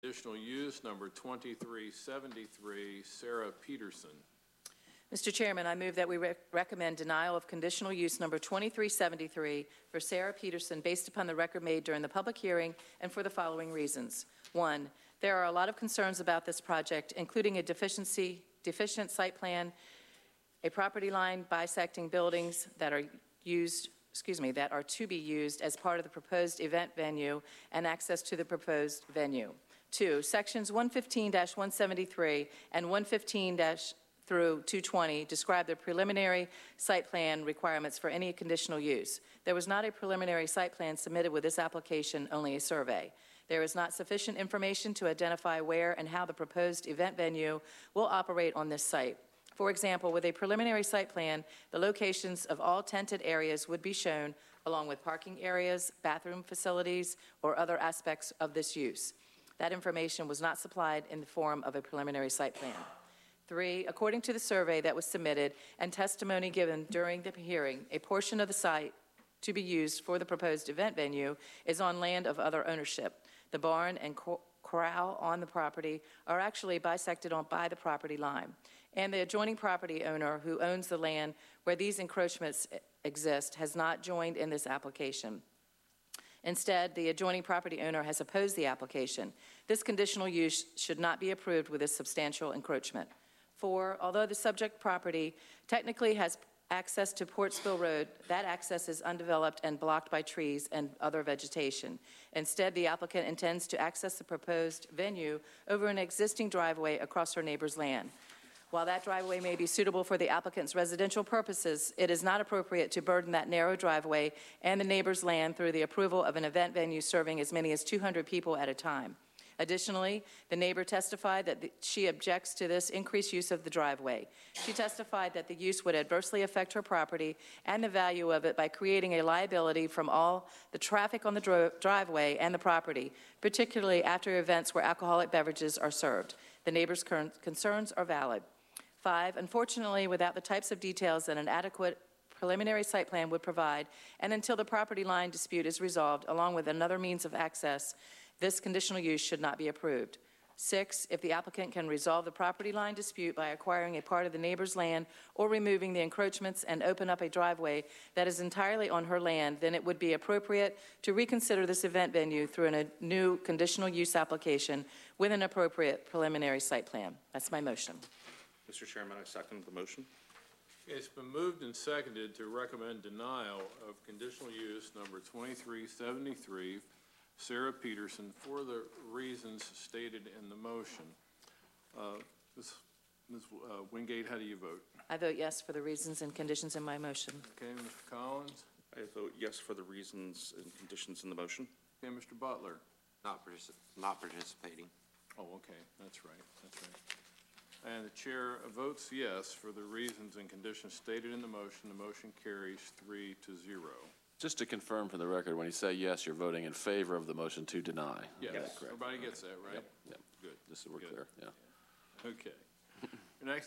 Conditional use number 2373, Sarah Peterson. Mr. Chairman, I move that we recommend denial of conditional use number 2373 for Sarah Peterson based upon the record made during the public hearing and for the following reasons. 1, there are a lot of concerns about this project, including a deficient site plan, a property line bisecting buildings that are to be used as part of the proposed event venue and access to the proposed venue. 2, sections 115-173 and 115- through 220 describe the preliminary site plan requirements for any conditional use. There was not a preliminary site plan submitted with this application, only a survey. There is not sufficient information to identify where and how the proposed event venue will operate on this site. For example, with a preliminary site plan, the locations of all tented areas would be shown, along with parking areas, bathroom facilities, or other aspects of this use. That information was not supplied in the form of a preliminary site plan. 3, according to the survey that was submitted and testimony given during the hearing, a portion of the site to be used for the proposed event venue is on land of other ownership. The barn and corral on the property are actually bisected by the property line, and the adjoining property owner who owns the land where these encroachments exist has not joined in this application. Instead, the adjoining property owner has opposed the application. This conditional use should not be approved with this substantial encroachment. 4, although the subject property technically has access to Portsville Road, that access is undeveloped and blocked by trees and other vegetation. Instead, the applicant intends to access the proposed venue over an existing driveway across her neighbor's land. While that driveway may be suitable for the applicant's residential purposes, it is not appropriate to burden that narrow driveway and the neighbor's land through the approval of an event venue serving as many as 200 people at a time. Additionally, the neighbor testified that she objects to this increased use of the driveway. She testified that the use would adversely affect her property and the value of it by creating a liability from all the traffic on the driveway and the property, particularly after events where alcoholic beverages are served. The neighbor's concerns are valid. 5, unfortunately, without the types of details that an adequate preliminary site plan would provide, and until the property line dispute is resolved, along with another means of access, this conditional use should not be approved. 6, if the applicant can resolve the property line dispute by acquiring a part of the neighbor's land or removing the encroachments and open up a driveway that is entirely on her land, then it would be appropriate to reconsider this event venue through a new conditional use application with an appropriate preliminary site plan. That's my motion. Mr. Chairman, I second the motion. It's been moved and seconded to recommend denial of conditional use number 2373, Sarah Peterson, for the reasons stated in the motion. Ms. Wingate, how do you vote? I vote yes for the reasons and conditions in my motion. Okay, Mr. Collins? I vote yes for the reasons and conditions in the motion. Okay, Mr. Butler? Not participating. Oh, okay, that's right, that's right. And the chair votes yes for the reasons and conditions stated in the motion. The motion carries 3-0. Just to confirm for the record, when you say yes, you're voting in favor of the motion to deny. Yes, everybody gets that, right? Yep. Good. Just so we're Good. clear, yeah. Okay.